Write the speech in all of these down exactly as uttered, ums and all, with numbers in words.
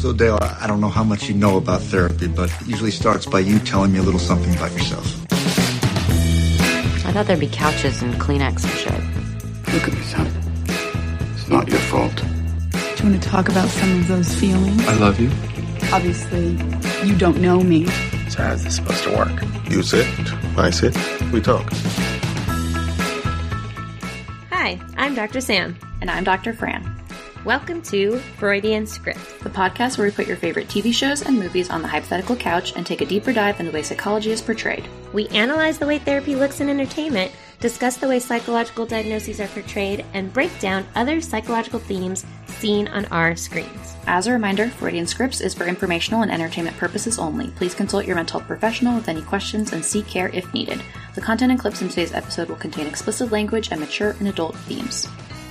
So, Dale, I don't know how much you know about therapy, but it usually starts by you telling me a little something about yourself. I thought there'd be couches and Kleenex and shit. Look at me, son. It's not your fault. Do you want to talk about some of those feelings? I love you. Obviously, you don't know me. So how's this supposed to work? You sit, I sit, we talk. Hi, I'm Doctor Sam. And I'm Doctor Fran. Welcome to Freudian Script, the podcast where we put your favorite T V shows and movies on the hypothetical couch and take a deeper dive into the way psychology is portrayed. We analyze the way therapy looks in entertainment, discuss the way psychological diagnoses are portrayed, and break down other psychological themes seen on our screens. As a reminder, Freudian Scripts is for informational and entertainment purposes only. Please consult your mental health professional with any questions and seek care if needed. The content and clips in today's episode will contain explicit language and mature and adult themes.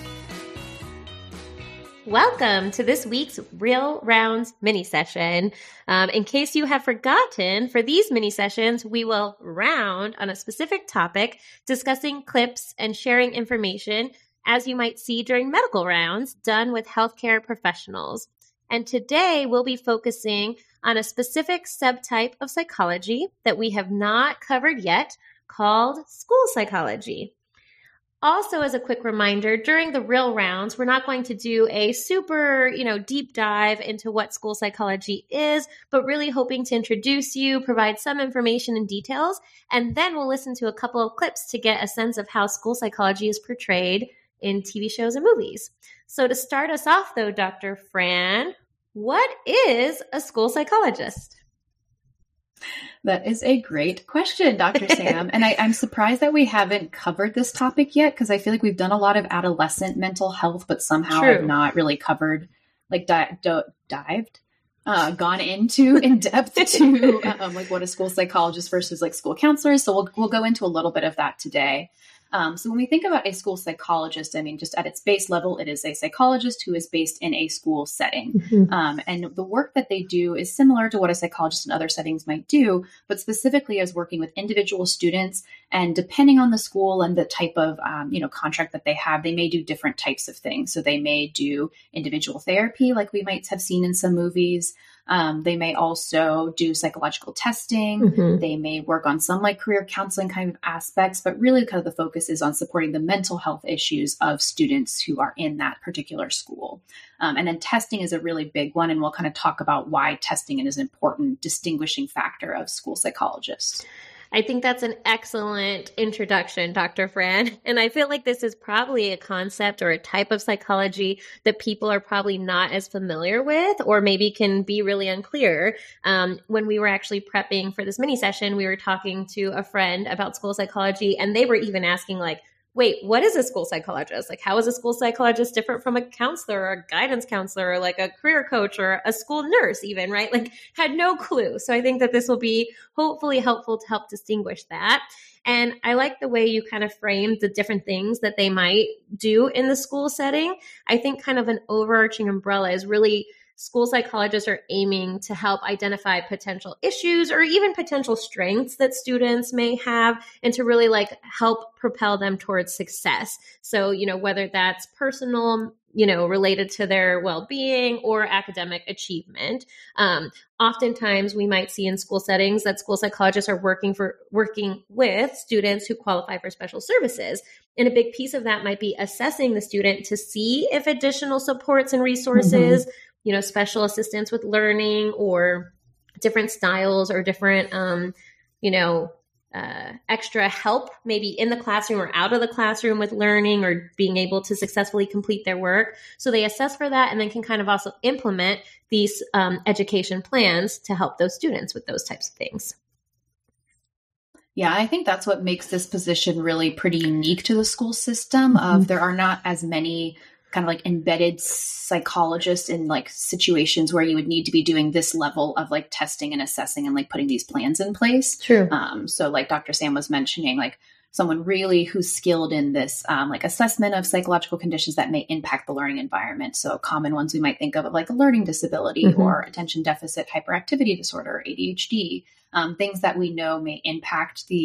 Welcome to this week's Real Rounds mini session. Um, in case you have forgotten, for these mini sessions, we will round on a specific topic, discussing clips and sharing information as you might see during medical rounds done with healthcare professionals. And today we'll be focusing on a specific subtype of psychology that we have not covered yet, called school psychology. Also, as a quick reminder, during the real rounds, we're not going to do a super, you know, deep dive into what school psychology is, but really hoping to introduce you, provide some information and details, and then we'll listen to a couple of clips to get a sense of how school psychology is portrayed in T V shows and movies. So to start us off, though, Doctor Fran, what is a school psychologist? That is a great question, Doctor Sam. And I, I'm surprised that we haven't covered this topic yet, because I feel like we've done a lot of adolescent mental health, but somehow True. I've not really covered, like di- do- dived, uh, gone into in depth to um, like what a school psychologist versus like school counselors. So we'll we'll go into a little bit of that today. Um, so when we think about a school psychologist, I mean, just at its base level, it is a psychologist who is based in a school setting. Mm-hmm. Um, and the work that they do is similar to what a psychologist in other settings might do, but specifically as working with individual students. And depending on the school and the type of, um, you know, contract that they have, they may do different types of things. So they may do individual therapy, like we might have seen in some movies. Um, they may also do psychological testing. Mm-hmm. They may work on some like career counseling kind of aspects, but really kind of the focus is on supporting the mental health issues of students who are in that particular school. Um, and then testing is a really big one. And we'll kind of talk about why testing is an important distinguishing factor of school psychologists. I think that's an excellent introduction, Doctor Fran. And I feel like this is probably a concept or a type of psychology that people are probably not as familiar with, or maybe can be really unclear. Um, when we were actually prepping for this mini session, we were talking to a friend about school psychology, and they were even asking like, wait, what is a school psychologist? Like, how is a school psychologist different from a counselor or a guidance counselor or like a career coach or a school nurse even, right? Like, had no clue. So I think that this will be hopefully helpful to help distinguish that. And I like the way you kind of framed the different things that they might do in the school setting. I think kind of an overarching umbrella is really school psychologists are aiming to help identify potential issues or even potential strengths that students may have, and to really like help propel them towards success. So, you know, whether that's personal, you know, related to their well-being or academic achievement. Um, oftentimes we might see in school settings that school psychologists are working for working with students who qualify for special services. And a big piece of that might be assessing the student to see if additional supports and resources, mm-hmm. you know, special assistance with learning or different styles or different, um, you know, uh, extra help maybe in the classroom or out of the classroom with learning or being able to successfully complete their work. So they assess for that and then can kind of also implement these um, education plans to help those students with those types of things. Yeah, I think that's what makes this position really pretty unique to the school system. Mm-hmm. Of there are not as many kind of like embedded psychologists in like situations where you would need to be doing this level of like testing and assessing and like putting these plans in place. True. Um, so like Doctor Sam was mentioning, like someone really who's skilled in this um, like assessment of psychological conditions that may impact the learning environment. So common ones we might think of like a learning disability mm-hmm. or attention deficit hyperactivity disorder, A D H D, um, things that we know may impact the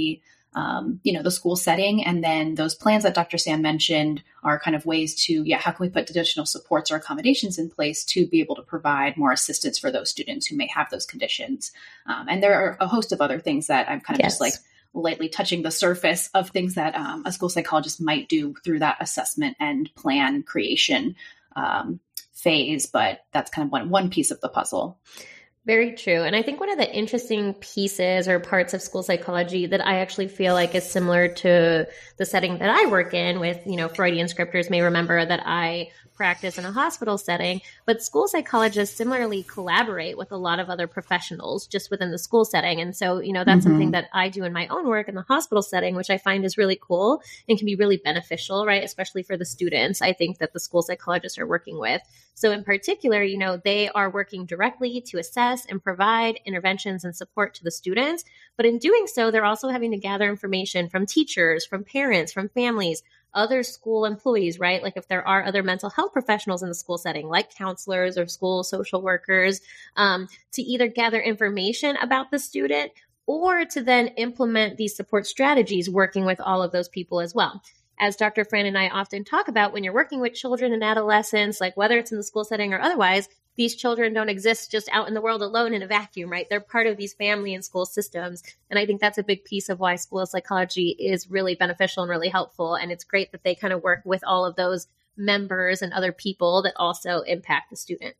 um, you know, the school setting. And then those plans that Doctor Sam mentioned are kind of ways to, yeah, how can we put additional supports or accommodations in place to be able to provide more assistance for those students who may have those conditions. Um, and there are a host of other things that I'm kind of yes. just like lightly touching the surface of things that um, a school psychologist might do through that assessment and plan creation um, phase. But that's kind of one, one piece of the puzzle. Very true. And I think one of the interesting pieces or parts of school psychology that I actually feel like is similar to the setting that I work in with, you know, Freudian scripters may remember that I practice in a hospital setting, but school psychologists similarly collaborate with a lot of other professionals just within the school setting. And so, you know, that's mm-hmm. something that I do in my own work in the hospital setting, which I find is really cool and can be really beneficial, right? Especially for the students, I think that the school psychologists are working with. So in particular, you know, they are working directly to assess and provide interventions and support to the students. But in doing so, they're also having to gather information from teachers, from parents, from families, other school employees, right? Like if there are other mental health professionals in the school setting, like counselors or school social workers, um, to either gather information about the student or to then implement these support strategies working with all of those people as well. As Doctor Fran and I often talk about, when you're working with children and adolescents, like whether it's in the school setting or otherwise, these children don't exist just out in the world alone in a vacuum, right? They're part of these family and school systems. And I think that's a big piece of why school psychology is really beneficial and really helpful. And it's great that they kind of work with all of those members and other people that also impact the student.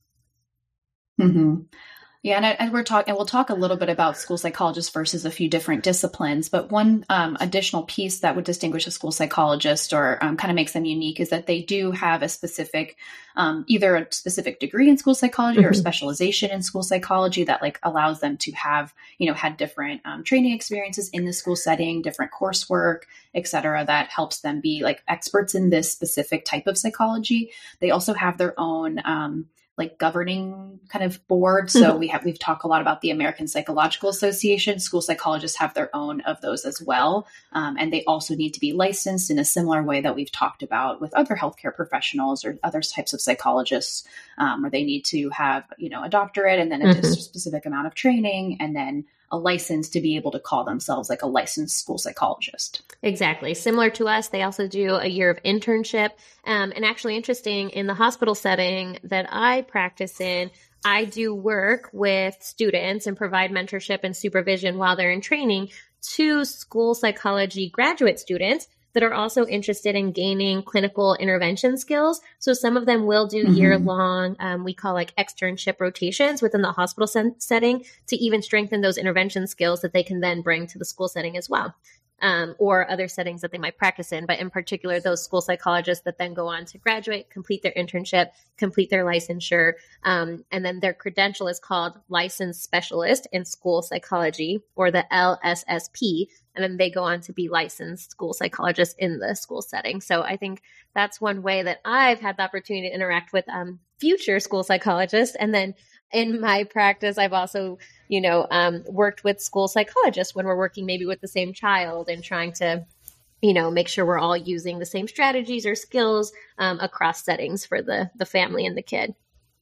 Mm-hmm. Yeah, and, I, and we're talking, and we'll talk a little bit about school psychologists versus a few different disciplines. But one um, additional piece that would distinguish a school psychologist or um, kind of makes them unique is that they do have a specific, um, either a specific degree in school psychology mm-hmm. or specialization in school psychology that like allows them to have, you know, had different um, training experiences in the school setting, different coursework, et cetera, that helps them be like experts in this specific type of psychology. They also have their own um, like governing kind of board. So mm-hmm. we have, we've talked a lot about the American Psychological Association. School psychologists have their own of those as well. Um, and they also need to be licensed in a similar way that we've talked about with other healthcare professionals or other types of psychologists, um, where they need to have, you know, a doctorate and then a mm-hmm. specific amount of training and then a license to be able to call themselves like a licensed school psychologist. Exactly. Similar to us, they also do a year of internship. Um, and actually interesting, in the hospital setting that I practice in, I do work with students and provide mentorship and supervision while they're in training to school psychology graduate students that are also interested in gaining clinical intervention skills. So some of them will do mm-hmm. year-long, um, we call like externship rotations within the hospital sen- setting to even strengthen those intervention skills that they can then bring to the school setting as well. Um, or other settings that they might practice in, but in particular, those school psychologists that then go on to graduate, complete their internship, complete their licensure, um, and then their credential is called Licensed Specialist in School Psychology, or the L S S P, and then they go on to be licensed school psychologists in the school setting. So I think that's one way that I've had the opportunity to interact with um, future school psychologists, and then in my practice, I've also, you know, um, worked with school psychologists when we're working maybe with the same child and trying to, you know, make sure we're all using the same strategies or skills um, across settings for the the family and the kid.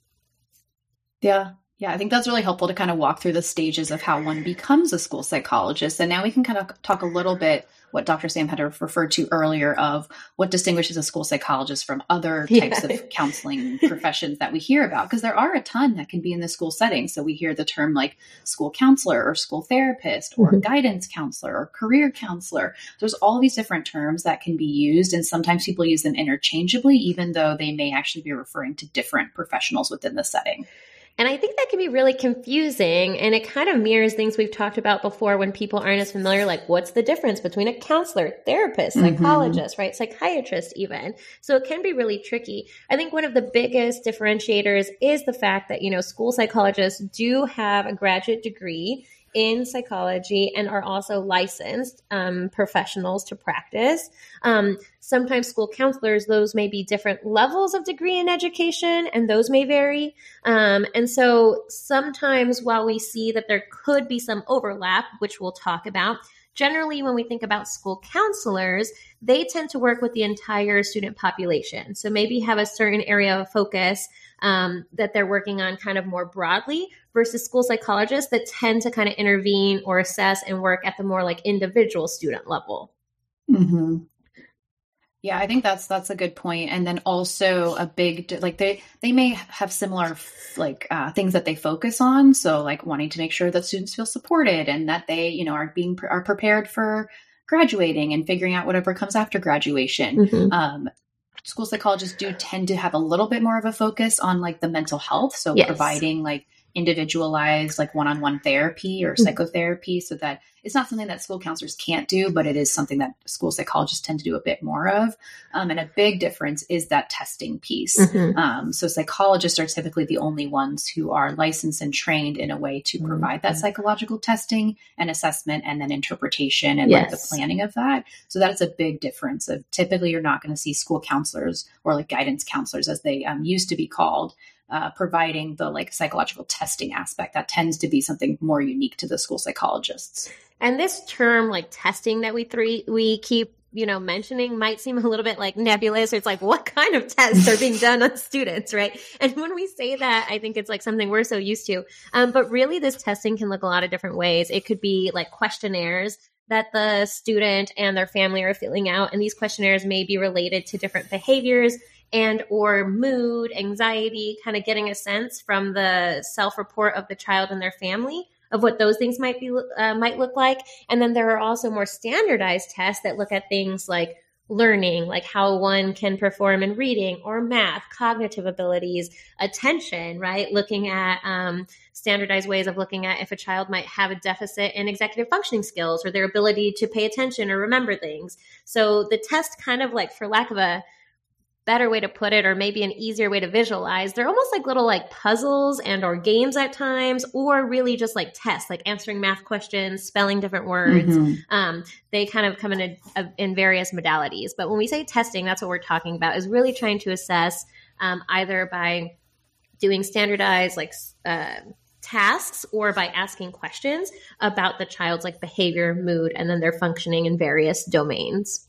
Yeah. Yeah, I think that's really helpful to kind of walk through the stages of how one becomes a school psychologist. And now we can kind of talk a little bit what Doctor Sam had referred to earlier of what distinguishes a school psychologist from other types yeah. of counseling professions that we hear about, because there are a ton that can be in the school setting. So we hear the term like school counselor or school therapist or mm-hmm. guidance counselor or career counselor. There's all these different terms that can be used, and sometimes people use them interchangeably, even though they may actually be referring to different professionals within the setting. And I think that can be really confusing, and it kind of mirrors things we've talked about before when people aren't as familiar, like what's the difference between a counselor, therapist, psychologist, mm-hmm. right? Psychiatrist even. So it can be really tricky. I think one of the biggest differentiators is the fact that, you know, school psychologists do have a graduate degree in psychology and are also licensed um, professionals to practice. Um, sometimes school counselors, those may be different levels of degree in education, and those may vary. Um, and so sometimes while we see that there could be some overlap, which we'll talk about, generally when we think about school counselors, they tend to work with the entire student population. So maybe have a certain area of focus um, that they're working on kind of more broadly versus school psychologists that tend to kind of intervene or assess and work at the more like individual student level. Mm-hmm. Yeah, I think that's that's a good point. And then also a big, like they, they may have similar like uh, things that they focus on. So like wanting to make sure that students feel supported and that they, you know, are being, are prepared for graduating and figuring out whatever comes after graduation. Mm-hmm. Um, school psychologists do tend to have a little bit more of a focus on like the mental health. So yes. providing like individualized like one-on-one therapy or Mm-hmm. psychotherapy, so that it's not something that school counselors can't do, but it is something that school psychologists tend to do a bit more of. Um, and a big difference is that testing piece. Mm-hmm. Um, so psychologists are typically the only ones who are licensed and trained in a way to Mm-hmm. provide that psychological testing and assessment and then interpretation and Yes. like the planning of that. So that is a big difference. Of typically you're not going to see school counselors or like guidance counselors as they um, used to be called, Uh, providing the like psychological testing aspect. That tends to be something more unique to the school psychologists. And this term, like testing that we three we keep, you know, mentioning might seem a little bit like nebulous. Or it's like, what kind of tests are being done on students, right? And when we say that, I think it's like something we're so used to. Um, but really, this testing can look a lot of different ways. It could be like questionnaires that the student and their family are filling out, and these questionnaires may be related to different behaviors and or mood, anxiety, kind of getting a sense from the self-report of the child and their family of what those things might be uh, might look like. And then there are also more standardized tests that look at things like learning, like how one can perform in reading or math, cognitive abilities, attention, right? Looking at um, standardized ways of looking at if a child might have a deficit in executive functioning skills or their ability to pay attention or remember things. So the test kind of like, for lack of a better way to put it, or maybe an easier way to visualize, they're almost like little like puzzles and or games at times, or really just like tests, like answering math questions, spelling different words. Mm-hmm. Um, they kind of come in a, in various modalities. But when we say testing, that's what we're talking about, is really trying to assess um, either by doing standardized like uh, tasks or by asking questions about the child's like behavior, mood, and then their functioning in various domains.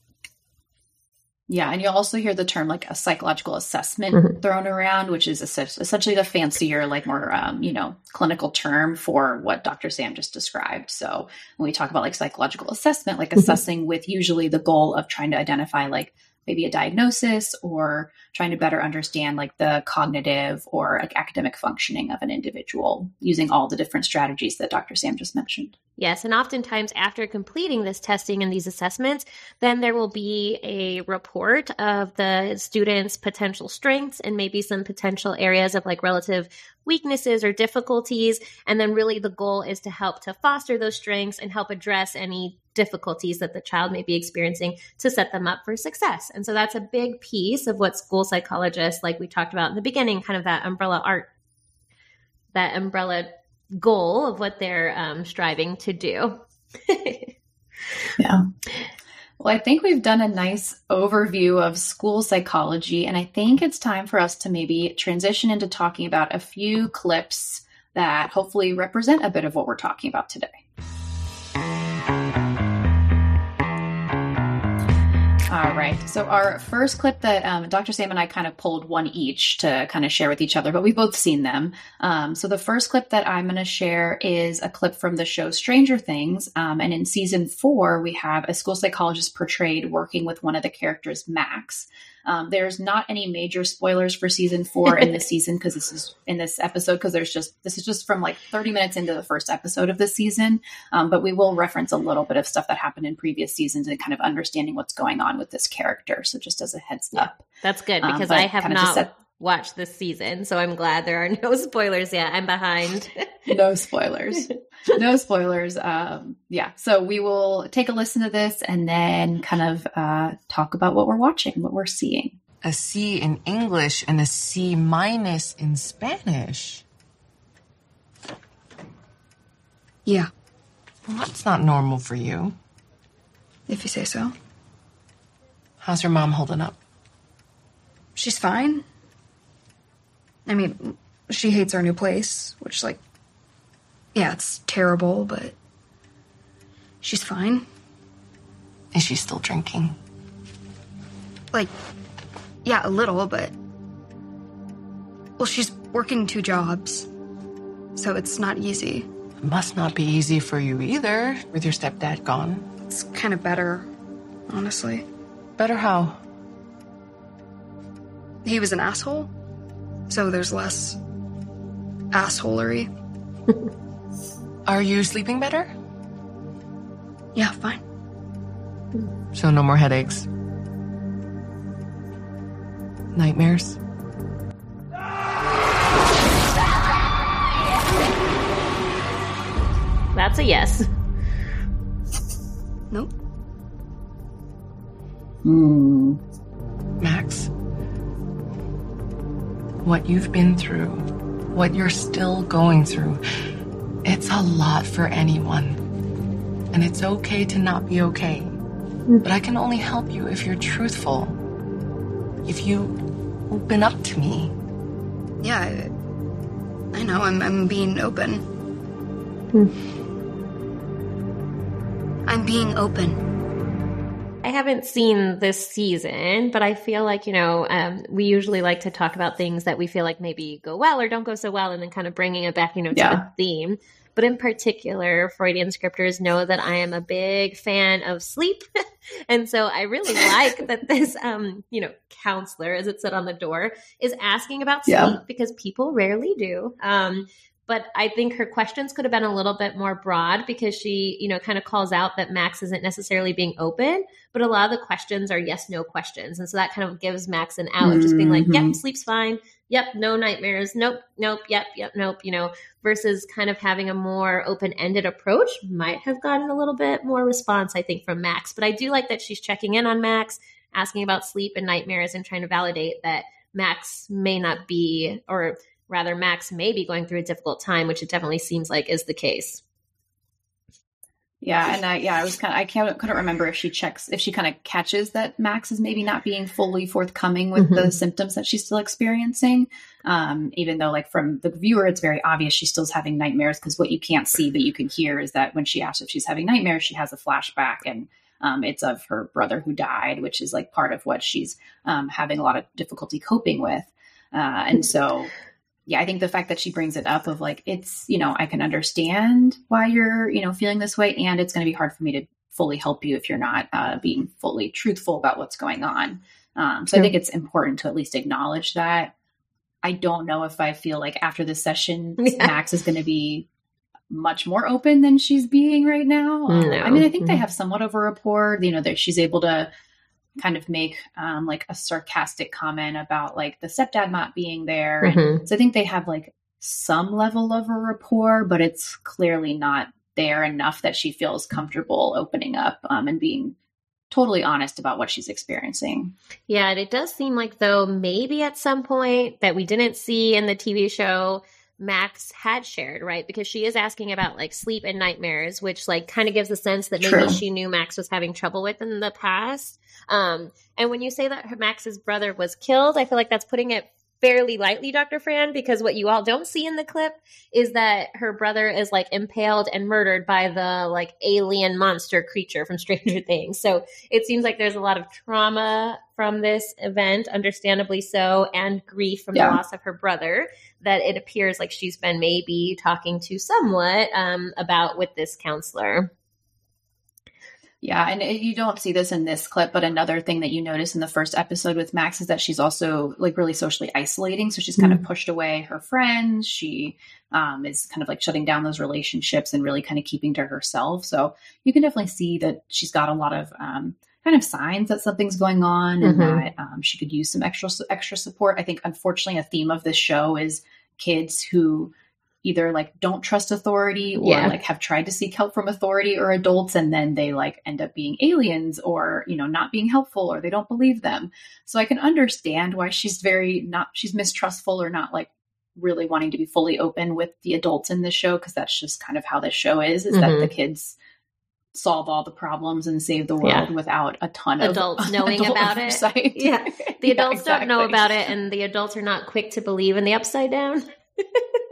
Yeah. And you'll also hear the term like a psychological assessment Mm-hmm. thrown around, which is essentially the fancier, like more, um, you know, clinical term for what Doctor Sam just described. So when we talk about like psychological assessment, like Mm-hmm. assessing with usually the goal of trying to identify like maybe a diagnosis or trying to better understand like the cognitive or like academic functioning of an individual using all the different strategies that Doctor Sam just mentioned. Yes, and oftentimes after completing this testing and these assessments, then there will be a report of the student's potential strengths and maybe some potential areas of like relative weaknesses or difficulties. And then really the goal is to help to foster those strengths and help address any difficulties that the child may be experiencing to set them up for success. And so that's a big piece of what school psychologists, like we talked about in the beginning, kind of that umbrella art, that umbrella goal of what they're um, striving to do. Yeah. Well, I think we've done a nice overview of school psychology, and I think it's time for us to maybe transition into talking about a few clips that hopefully represent a bit of what we're talking about today. All right. So our first clip that um, Doctor Sam and I kind of pulled one each to kind of share with each other, but we've both seen them. Um, so the first clip that I'm going to share is a clip from the show Stranger Things. Um, and in season four, we have a school psychologist portrayed working with one of the characters, Max. Um, there's not any major spoilers for season four in this season because this is in this episode because there's just this is just from like thirty minutes into the first episode of this season. Um, but we will reference a little bit of stuff that happened in previous seasons and kind of understanding what's going on with this character. So just as a heads Yeah, up, that's good Um, because but I have kind of just not set- watched this season, so I'm glad there are no spoilers yet. I'm behind. no spoilers, no spoilers. Um, yeah. So we will take a listen to this and then kind of uh, talk about what we're watching, what we're seeing. A C in English and a C minus in Spanish. Yeah, Well, that's not normal for you. if you say so. How's your mom holding up? She's fine. I mean, she hates our new place, which, like, yeah, it's terrible, but she's fine. Is she still drinking? Like, yeah, a little, but... Well, she's working two jobs, so it's not easy. It must not be easy for you either, with your stepdad gone. It's kind of better, honestly. Better how? He was an asshole, so there's less assholery. Are you sleeping better? Yeah, fine. So no more headaches? Nightmares? That's a yes. Nope. Hmm. Max, what you've been through, what you're still going through, it's a lot for anyone. And it's okay to not be okay. But I can only help you if you're truthful. If you open up to me. Yeah, I, I know, I'm, I'm being open. Hmm. I'm being open. I haven't seen this season, but I feel like, you know, um, we usually like to talk about things that we feel like maybe go well or don't go so well, and then kind of bringing it back, you know, to Yeah. the theme. But in particular, Freudian scripters know that I am a big fan of sleep. And so I really like that this, um, you know, counselor, as it said on the door, is asking about sleep Yeah. because people rarely do. Um, But I think her questions could have been a little bit more broad because she, you know, kind of calls out that Max isn't necessarily being open, but a lot of the questions are yes, no questions. And so that kind of gives Max an out of just being like, Mhm. yep, sleep's fine. Yep, no nightmares. Nope, nope, yep, yep, nope, you know, versus kind of having a more open-ended approach might have gotten a little bit more response, I think, from Max. But I do like that she's checking in on Max, asking about sleep and nightmares and trying to validate that Max may not be, or rather, Max may be going through a difficult time, which it definitely seems like is the case. Yeah, and I yeah, I was kind of I can't couldn't remember if she checks if she kind of catches that Max is maybe not being fully forthcoming with Mhm. the symptoms that she's still experiencing. Um, even though, like, from the viewer, it's very obvious she still's having nightmares, because what you can't see but you can hear is that when she asks if she's having nightmares, she has a flashback, and um, it's of her brother who died, which is like part of what she's um, having a lot of difficulty coping with, uh, and so. Yeah, I think the fact that she brings it up of like, it's, you know, I can understand why you're, you know, feeling this way. And it's going to be hard for me to fully help you if you're not uh, being fully truthful about what's going on. Um, so Sure. I think it's important to at least acknowledge that. I don't know if I feel like after this session, Yeah. Max is going to be much more open than she's being right now. Um, No. I mean, I think they Mhm. have somewhat of a rapport, you know, that she's able to kind of make um, like a sarcastic comment about like the stepdad not being there. And Mhm. so I think they have like some level of a rapport, but it's clearly not there enough that she feels comfortable opening up um, and being totally honest about what she's experiencing. Yeah, and it does seem like, though, maybe at some point that we didn't see in the T V show, Max had shared, right? Because she is asking about like sleep and nightmares, which like kind of gives a sense that maybe True. she knew Max was having trouble with in the past. Um, and when you say that her, Max's brother was killed, I feel like that's putting it fairly lightly, Doctor Fran, because what you all don't see in the clip is that her brother is like impaled and murdered by the like alien monster creature from Stranger Things. So it seems like there's a lot of trauma from this event, understandably so, and grief from Yeah. the loss of her brother, that it appears like she's been maybe talking to somewhat um, about with this counselor. Yeah, and it- you don't see this in this clip, but another thing that you notice in the first episode with Max is that she's also like really socially isolating. So she's kind of pushed away her friends. She um, is kind of like shutting down those relationships and really kind of keeping to herself. So you can definitely see that she's got a lot of um, kind of signs that something's going on and Mhm. that um, she could use some extra extra support. I think, unfortunately, a theme of this show is kids who either like don't trust authority or Yeah. like have tried to seek help from authority or adults, and then they like end up being aliens or, you know, not being helpful, or they don't believe them. So I can understand why she's very not, she's mistrustful or not like really wanting to be fully open with the adults in this show. Cause that's just kind of how this show is, is that Mhm. the kids solve all the problems and save the world Yeah. without a ton Adults of knowing adult about oversight. it. Yeah. The Yeah, adults don't know exactly. about it, and the adults are not quick to believe in the upside down.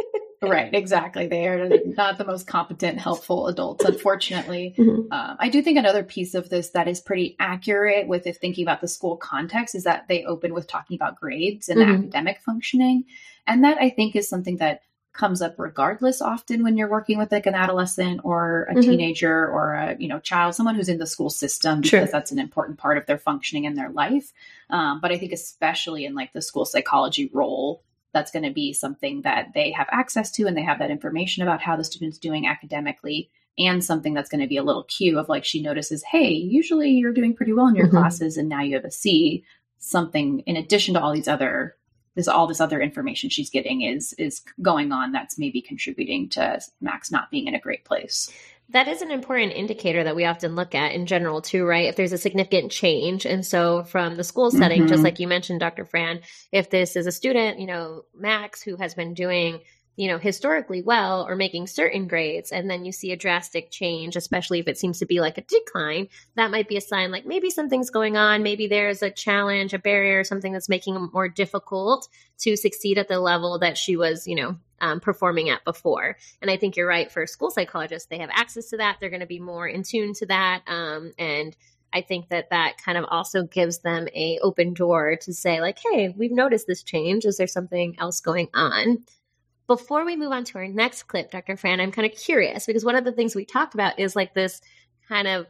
Right, exactly. They are not the most competent, helpful adults, unfortunately. Mm-hmm. Um, I do think another piece of this that is pretty accurate with if thinking about the school context is that they open with talking about grades and Mm-hmm. academic functioning. And that I think is something that comes up regardless often when you're working with like an adolescent or a Mhm. teenager or a, you know, child, someone who's in the school system, because Sure. that's an important part of their functioning in their life. Um, but I think especially in like the school psychology role, that's going to be something that they have access to and they have that information about how the student's doing academically, and something that's going to be a little cue of like, she notices, hey, usually you're doing pretty well in your Mhm. classes and now you have a C. Something in addition to all these other this all this other information she's getting is is going on that's maybe contributing to Max not being in a great place. That is an important indicator that we often look at in general too, right? If there's a significant change. And so from the school setting, Mhm. just like you mentioned, Doctor Fran, if this is a student, you know, Max, who has been doing, you know, historically well or making certain grades, and then you see a drastic change, especially if it seems to be like a decline, that might be a sign like maybe something's going on. Maybe there's a challenge, a barrier, something that's making it more difficult to succeed at the level that she was, you know, um, performing at before. And I think you're right. For school psychologists, they have access to that. They're going to be more in tune to that. Um, and I think that that kind of also gives them a open door to say like, hey, we've noticed this change. Is there something else going on? Before we move on to our next clip, Doctor Fran, I'm kind of curious because one of the things we talked about is like this kind of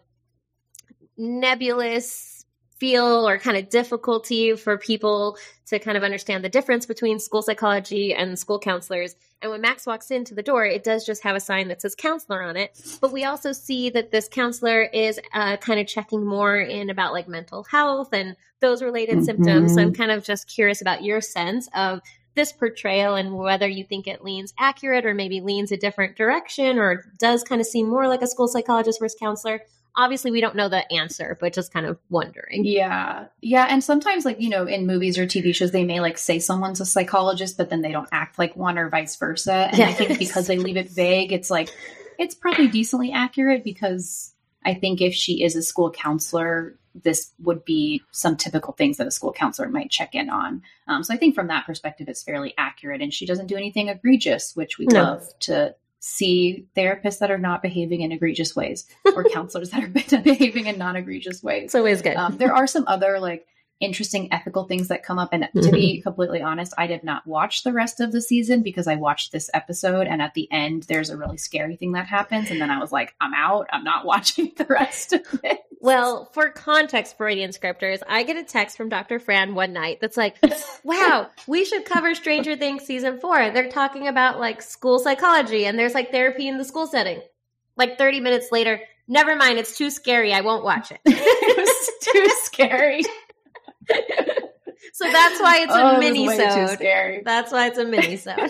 nebulous feel or kind of difficulty for people to kind of understand the difference between school psychology and school counselors. And when Max walks into the door, it does just have a sign that says counselor on it. But we also see that this counselor is uh, kind of checking more in about like mental health and those related Mhm. symptoms. So I'm kind of just curious about your sense of this portrayal and whether you think it leans accurate or maybe leans a different direction or does kind of seem more like a school psychologist versus counselor. Obviously, we don't know the answer, but just kind of wondering. Yeah. Yeah. And sometimes like, you know, in movies or T V shows, they may like say someone's a psychologist, but then they don't act like one or vice versa. And I think Yes. because they leave it vague, it's like, it's probably decently accurate because I think if she is a school counselor, this would be some typical things that a school counselor might check in on. Um, so I think from that perspective, it's fairly accurate, and she doesn't do anything egregious, which we No. love to see therapists that are not behaving in egregious ways or counselors that are behaving in non-egregious ways. It's always good. Um, there are some other like interesting ethical things that come up. And to be completely honest, I did not watch the rest of the season because I watched this episode. And at the end, there's a really scary thing that happens. And then I was like, I'm out. I'm not watching the rest of it. Well, for context, Freudian scripters, I get a text from Doctor Fran one night that's like, wow, we should cover Stranger Things season four. They're talking about like school psychology and there's like therapy in the school setting. Like thirty minutes later, never mind, it's too scary. I won't watch it. It was too scary. So that's why it's Oh, a it was mini way too sode. scary. That's why it's a mini sode.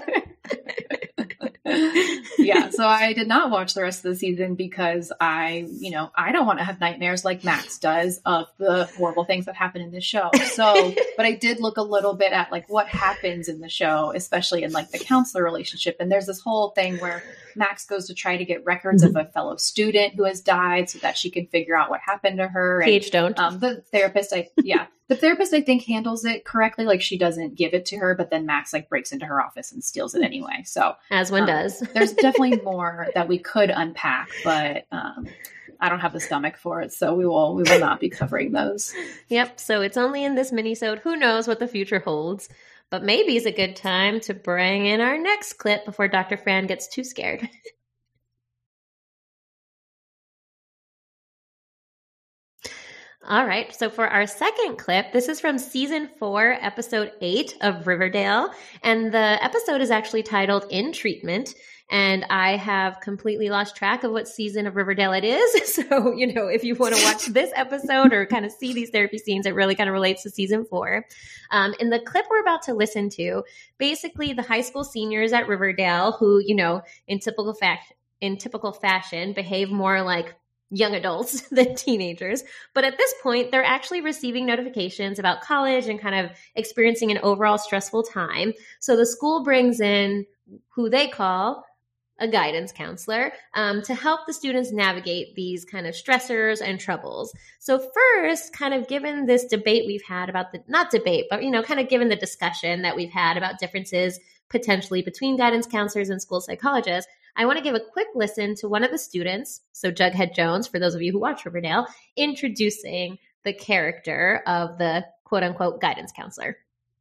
Yeah, so I did not watch the rest of the season because I, you know, I don't want to have nightmares like Max does of the horrible things that happen in this show. So, but I did look a little bit at like what happens in the show, especially in like the counselor relationship. And there's this whole thing where Max goes to try to get records of a fellow student who has died so that she can figure out what happened to her. And, Page don't. Um, the therapist, I, yeah, the therapist I think handles it correctly. Like she doesn't give it to her, but then Max like breaks into her office and steals it anyway. So As one um, does. There's definitely more that we could unpack, but um, I don't have the stomach for it. So we will, we will not be covering those. Yep. So it's only in this mini-sode. Who knows what the future holds? But maybe it's a good time to bring in our next clip before Doctor Fran gets too scared. All right. So for our second clip, this is from season four, episode eight of Riverdale. And the episode is actually titled In Treatment. And I have completely lost track of what season of Riverdale it is. So, you know, if you want to watch this episode or kind of see these therapy scenes, it really kind of relates to season four. Um, in the clip we're about to listen to, basically the high school seniors at Riverdale who, you know, in typical fact, in typical fashion, behave more like young adults than teenagers. But at this point, they're actually receiving notifications about college and kind of experiencing an overall stressful time. So the school brings in who they call a guidance counselor um, to help the students navigate these kind of stressors and troubles. So first, kind of given this debate we've had about the, not debate, but, you know, kind of given the discussion that we've had about differences potentially between guidance counselors and school psychologists, I want to give a quick listen to one of the students, so Jughead Jones, for those of you who watch Riverdale, introducing the character of the quote-unquote guidance counselor.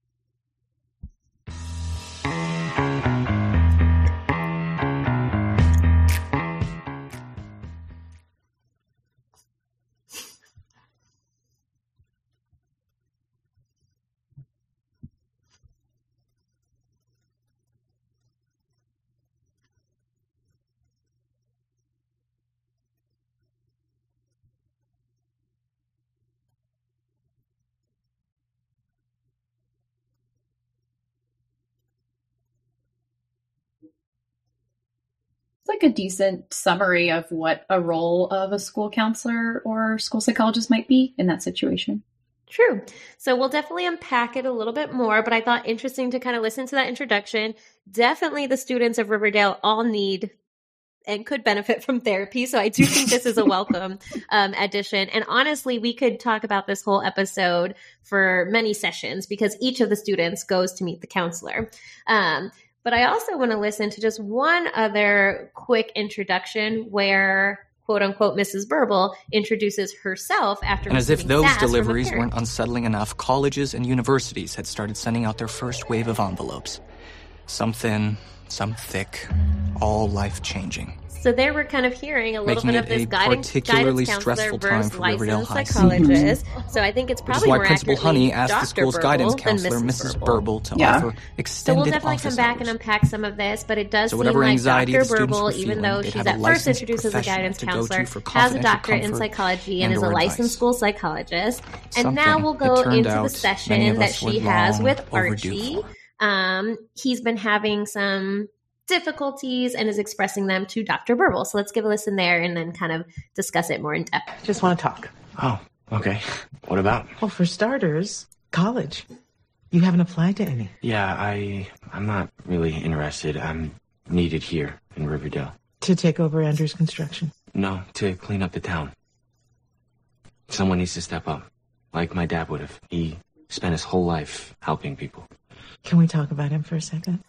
It's like a decent summary of what a role of a school counselor or school psychologist might be in that situation. True. So we'll definitely unpack it a little bit more, but I thought interesting to kind of listen to that introduction. Definitely the students of Riverdale all need and could benefit from therapy. So I do think this is a welcome um, addition. And honestly, we could talk about this whole episode for many sessions because each of the students goes to meet the counselor. Um, But I also want to listen to just one other quick introduction where, quote unquote, Missus Burble introduces herself after And as if those sass deliveries weren't unsettling enough, colleges and universities had started sending out their first wave of envelopes. Some thin, some thick, all life-changing. So there we're kind of hearing a little Making bit of this guidance, guidance counselor versus licensed psychologist. So I think it's probably more more Principal Honey asked Doctor the school's Burble guidance than counselor, Missus Missus Burble. Burble, to Yeah. offer So extended we'll definitely office come back hours. and unpack some of this, but it does So seem whatever like anxiety Doctor the students Burble, were even feeling, though they'd she's have a at first licensed introduced as a professional guidance to go to counselor, for has a confidential doctorate in comfort psychology and and is a or licensed advice. school psychologist. And Something now we'll that go turned into the out many session of that us were she has long with overdue Archie. for. Um, he's been having some difficulties and is expressing them to Doctor Burble. So let's give a listen there and then kind of discuss it more in depth. Just want to talk. Oh, okay. What about? Well, for starters, college. You haven't applied to any. Yeah, I, I'm not really interested. I'm needed here in Riverdale. To take over Andrew's construction. No, to clean up the town. Someone needs to step up, like my dad would have. He spent his whole life helping people. Can we talk about him for a second?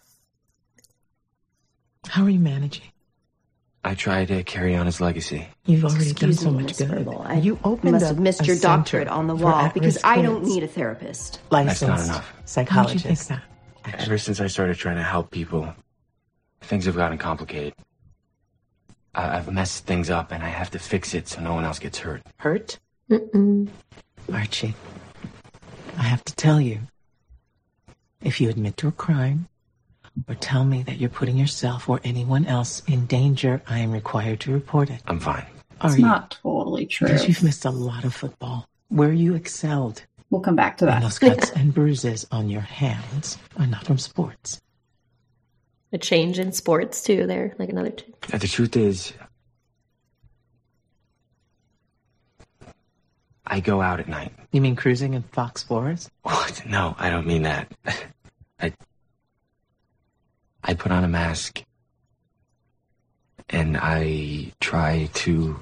How are you managing? I try to carry on his legacy. You've already Excuse done so me, much Miss good. Burble. I you opened must up have missed a your center doctorate on the for wall because at-risk I don't kids. need a therapist. Licensed That's not enough. psychologist. How'd you think that? Ever since I started trying to help people, things have gotten complicated. I- I've messed things up and I have to fix it so no one else gets hurt. Hurt? Mm-mm. Archie, I have to tell you, if you admit to a crime or tell me that you're putting yourself or anyone else in danger, I am required to report it. I'm fine. Are It's you? not totally true. Because you've missed a lot of football where you excelled. We'll come back to that. And those cuts and bruises on your hands are not from sports. A change in sports too there, like another change. Uh, The truth is, I go out at night. You mean cruising in Fox Forest? What? No, I don't mean that. I I put on a mask and I try to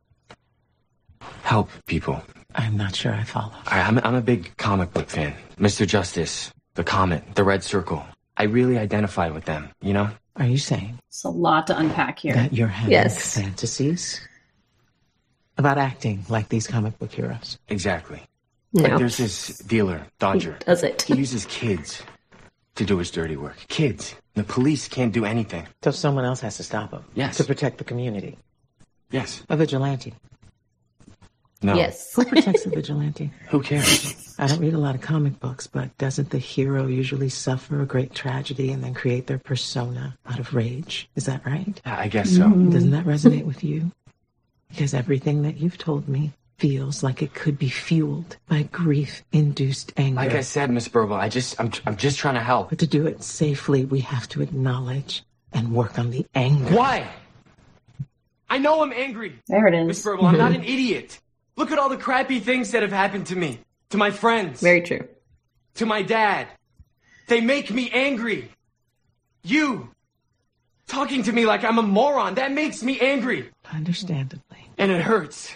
help people. I'm not sure I follow. I, I'm, I'm a big comic book fan. Mister Justice, the Comet, the Red Circle. I really identify with them, you know? Are you saying It's a lot to unpack here. that you're having Yes. fantasies about acting like these comic book heroes? Exactly. No. Like there's this dealer, Dodger. He does it. He uses kids to do his dirty work. Kids. The police can't do anything. So someone else has to stop him. Yes. To protect the community. Yes. A vigilante. No. Yes. Who protects a vigilante? Who cares? I don't read a lot of comic books, but doesn't the hero usually suffer a great tragedy and then create their persona out of rage? Is that right? I guess so. Doesn't that resonate with you? Because everything that you've told me feels like it could be fueled by grief-induced anger. Like I said, Miss Burble, I just, I'm, I'm just trying to help. But to do it safely, we have to acknowledge and work on the anger. Why? I know I'm angry. There it is. Miss Burble, I'm not an idiot. Look at all the crappy things that have happened to me, to my friends, Very true. to my dad. They make me angry. You talking to me like I'm a moron, that makes me angry. Understandably. And it hurts.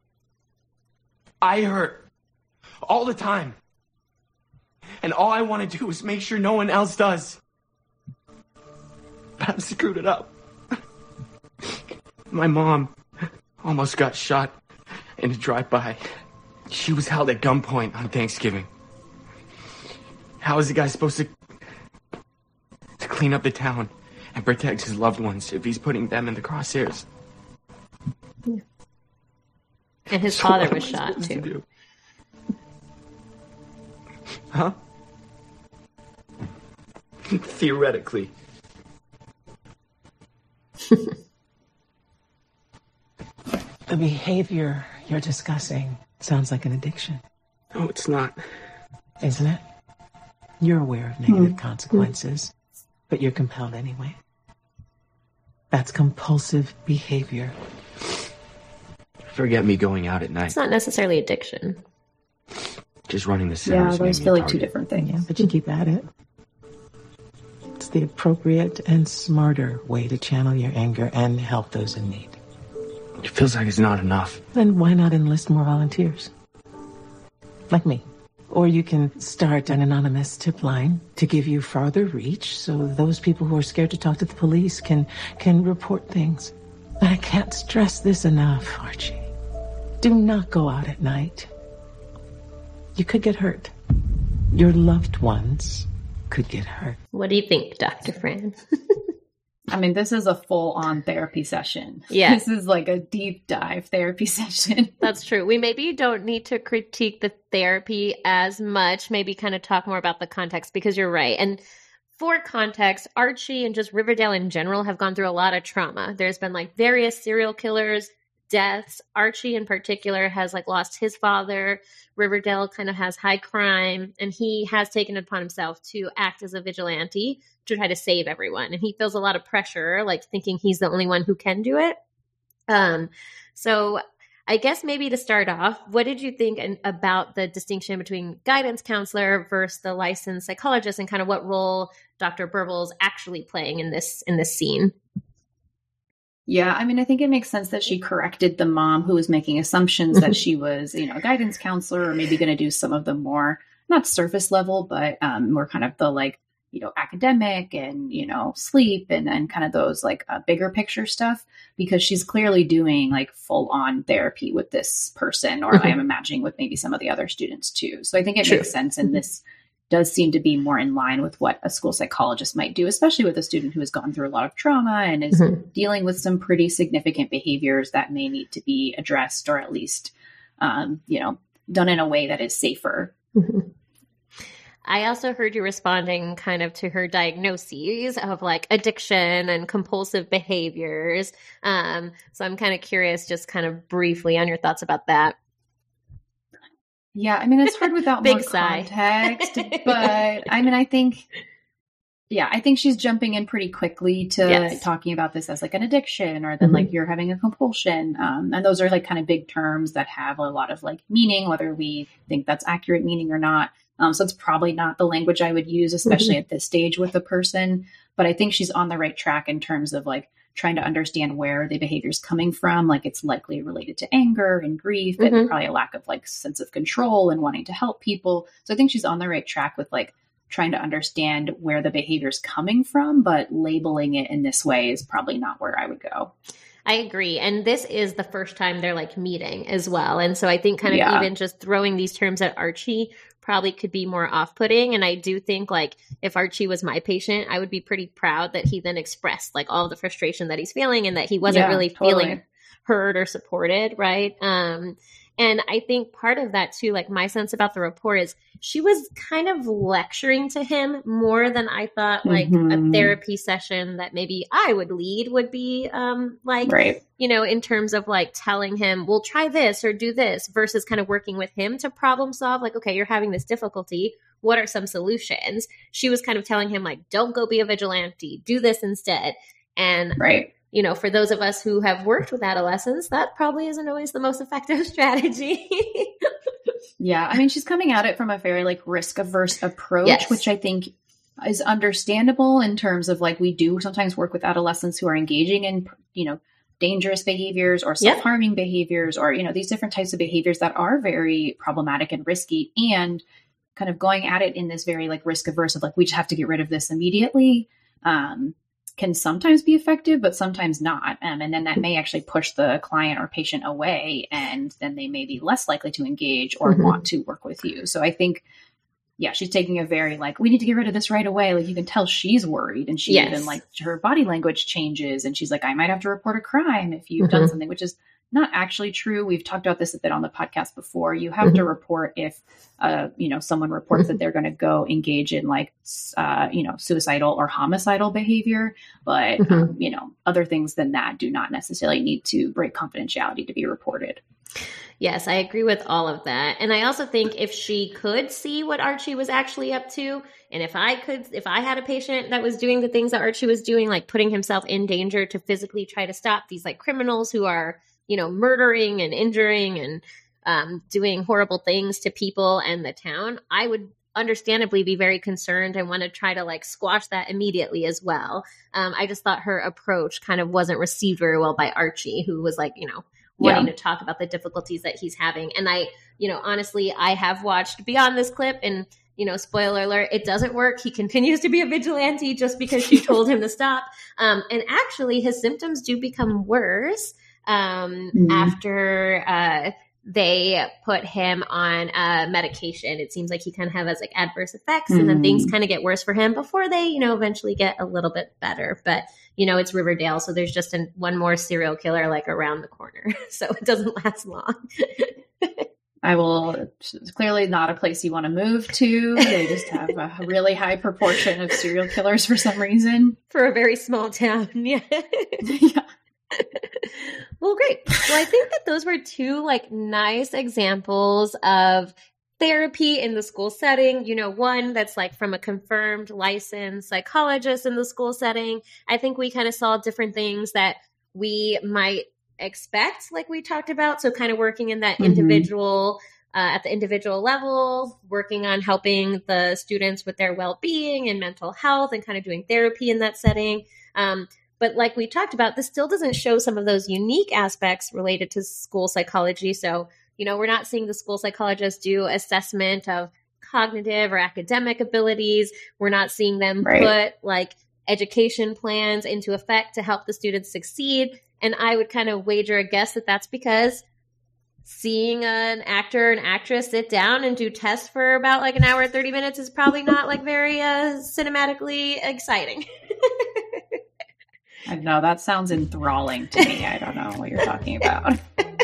I hurt. All the time. And all I want to do is make sure no one else does. I've screwed it up. My mom almost got shot in a drive-by. She was held at gunpoint on Thanksgiving. How is the guy supposed to to clean up the town and protect his loved ones if he's putting them in the crosshairs? Yeah. And his So father what was am I shot supposed to too. do? Huh? Theoretically. The behavior you're discussing sounds like an addiction. No, it's not. Isn't it? You're aware of negative Hmm. consequences, but you're compelled anyway. That's compulsive behavior. Forget me going out at night. It's not necessarily addiction. Just running the Yeah, centers. those made me feel a like two target. different things. Yeah, but you keep at it. It's the appropriate and smarter way to channel your anger and help those in need. It feels like it's not enough. Then why not enlist more volunteers? Like me. Or you can start an anonymous tip line to give you farther reach so those people who are scared to talk to the police can, can report things. But I can't stress this enough, Archie. Do not go out at night. You could get hurt. Your loved ones could get hurt. What do you think, Doctor Fran? I mean, this is a full-on therapy session. Yeah. This is like a deep dive therapy session. That's true. We maybe don't need to critique the therapy as much, maybe kind of talk more about the context, because you're right. And for context, Archie and just Riverdale in general have gone through a lot of trauma. There's been like various serial killers, deaths. Archie in particular has like lost his father. Riverdale kind of has high crime, and he has taken it upon himself to act as a vigilante to try to save everyone. And he feels a lot of pressure, like thinking he's the only one who can do it. Um, so I guess maybe to start off, what did you think in, about the distinction between guidance counselor versus the licensed psychologist, and kind of what role Doctor Burbles actually playing in this in this scene? Yeah, I mean, I think it makes sense that she corrected the mom who was making assumptions that she was, you know, a guidance counselor, or maybe going to do some of the more, not surface level, but um, more kind of the like, you know, academic and, you know, sleep and, and kind of those like uh, bigger picture stuff, because she's clearly doing like full on therapy with this person, or Mm-hmm. I am imagining with maybe some of the other students too. So I think it True. makes sense. And this does seem to be more in line with what a school psychologist might do, especially with a student who has gone through a lot of trauma and is Mhm. dealing with some pretty significant behaviors that may need to be addressed, or at least, um, you know, done in a way that is safer. Mhm. I also heard you responding kind of to her diagnoses of like addiction and compulsive behaviors. Um, so I'm kind of curious, just kind of briefly on your thoughts about that. Yeah, I mean, it's hard without Big more sigh. context, but I mean, I think, yeah, I think she's jumping in pretty quickly to Yes. talking about this as like an addiction, or then Mhm. like you're having a compulsion. Um, and those are like kind of big terms that have a lot of like meaning, whether we think that's accurate meaning or not. Um, so it's probably not the language I would use, especially at this stage with the person. But I think she's on the right track in terms of like trying to understand where the behavior is coming from. Like it's likely related to anger and grief, Mhm. and probably a lack of like sense of control and wanting to help people. So I think she's on the right track with like trying to understand where the behavior is coming from, but labeling it in this way is probably not where I would go. I agree. And this is the first time they're like meeting as well. And so I think kind of Yeah. even just throwing these terms at Archie probably could be more off-putting. And I do think like if Archie was my patient, I would be pretty proud that he then expressed like all the frustration that he's feeling, and that he wasn't Yeah, really totally. feeling heard or supported. Right. Um, and I think part of that too, like my sense about the report is she was kind of lecturing to him more than I thought like a Mhm. therapy session that maybe I would lead would be um, like, Right. you know, in terms of like telling him, well, try this or do this, versus kind of working with him to problem solve. Like, okay, you're having this difficulty. What are some solutions? She was kind of telling him like, don't go be a vigilante, do this instead. And Right. you know, for those of us who have worked with adolescents, that probably isn't always the most effective strategy. Yeah, I mean, she's coming at it from a very like risk averse approach, Yes. which I think is understandable in terms of like we do sometimes work with adolescents who are engaging in, you know, dangerous behaviors or Yep. self-harming behaviors, or, you know, these different types of behaviors that are very problematic and risky, and kind of going at it in this very like risk averse of like, we just have to get rid of this immediately. Um, can sometimes be effective, but sometimes not. Um, and then that may actually push the client or patient away, and then they may be less likely to engage or mm-hmm. want to work with you. So I think, yeah, she's taking a very like, we need to get rid of this right away. Like you can tell she's worried, and she yes. even like her body language changes, and she's like, I might have to report a crime if you've mm-hmm. done something, which is not actually true. We've talked about this a bit on the podcast before. You have mm-hmm. to report if, uh, you know, someone reports mm-hmm. that they're going to go engage in like, uh, you know, suicidal or homicidal behavior. But, mm-hmm. um, you know, other things than that do not necessarily need to break confidentiality to be reported. Yes, I agree with all of that. And I also think if she could see what Archie was actually up to, and if I could, if I had a patient that was doing the things that Archie was doing, like putting himself in danger to physically try to stop these like criminals who are, you know, murdering and injuring and um, doing horrible things to people and the town, I would understandably be very concerned and want to try to like squash that immediately as well. Um, I just thought her approach kind of wasn't received very well by Archie, who was like, you know, wanting yeah. to talk about the difficulties that he's having. And I, you know, honestly, I have watched beyond this clip, and, you know, spoiler alert, it doesn't work. He continues to be a vigilante just because she told him to stop. Um, and actually his symptoms do become worse um, mm-hmm. after uh, they put him on uh, medication. It seems like he kind of has like adverse effects mm-hmm. and then things kind of get worse for him before they, you know, eventually get a little bit better. But, you know, it's Riverdale, so there's just an, one more serial killer like around the corner. So it doesn't last long. I will, it's clearly not a place you want to move to. They just have a really high proportion of serial killers for some reason. For a very small town, yeah. yeah. Well, great. Well, I think that those were two like nice examples of therapy in the school setting. You know, one that's like from a confirmed licensed psychologist in the school setting. I think we kind of saw different things that we might expect, like we talked about. So kind of working in that mm-hmm. individual, uh, at the individual level, working on helping the students with their well-being and mental health and kind of doing therapy in that setting. Um, But like we talked about, this still doesn't show some of those unique aspects related to school psychology. So, you know, we're not seeing the school psychologist do assessment of cognitive or academic abilities. We're not seeing them right. put like education plans into effect to help the students succeed. And I would kind of wager a guess that that's because seeing an actor and actress sit down and do tests for about like an hour and thirty minutes is probably not like very uh, cinematically exciting. I know, that sounds enthralling to me. I don't know what you're talking about.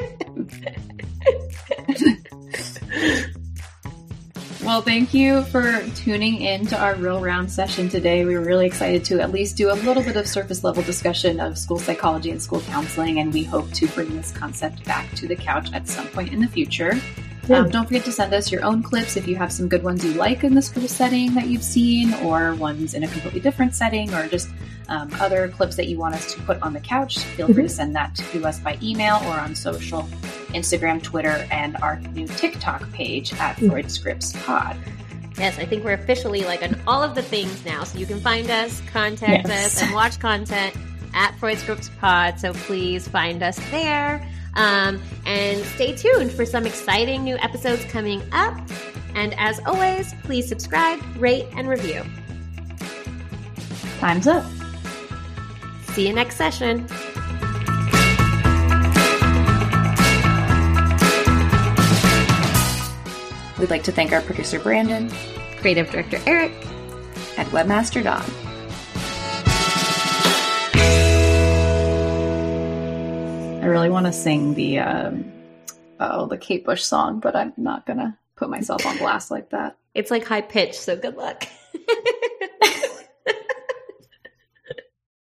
Well, thank you for tuning in to our Real Round session today. We were really excited to at least do a little bit of surface level discussion of school psychology and school counseling, and we hope to bring this concept back to the couch at some point in the future. Um, don't forget to send us your own clips if you have some good ones you like in the school setting that you've seen, or ones in a completely different setting, or just um, other clips that you want us to put on the couch. Feel mm-hmm. free to send that to us by email or on social, Instagram, Twitter, and our new TikTok page at mm-hmm. Freud Scripts Pod. Yes, I think we're officially like on all of the things now. So you can find us, contact yes. us, and watch content at Freud Scripts Pod. So please find us there. Um, and stay tuned for some exciting new episodes coming up. And as always, please subscribe, rate, and review. Time's up. See you next session. We'd like to thank our producer, Brandon, creative director, Eric, and webmaster, Don. I really want to sing the, um, oh, the Kate Bush song, but I'm not going to put myself on blast like that. It's like high pitch, so good luck.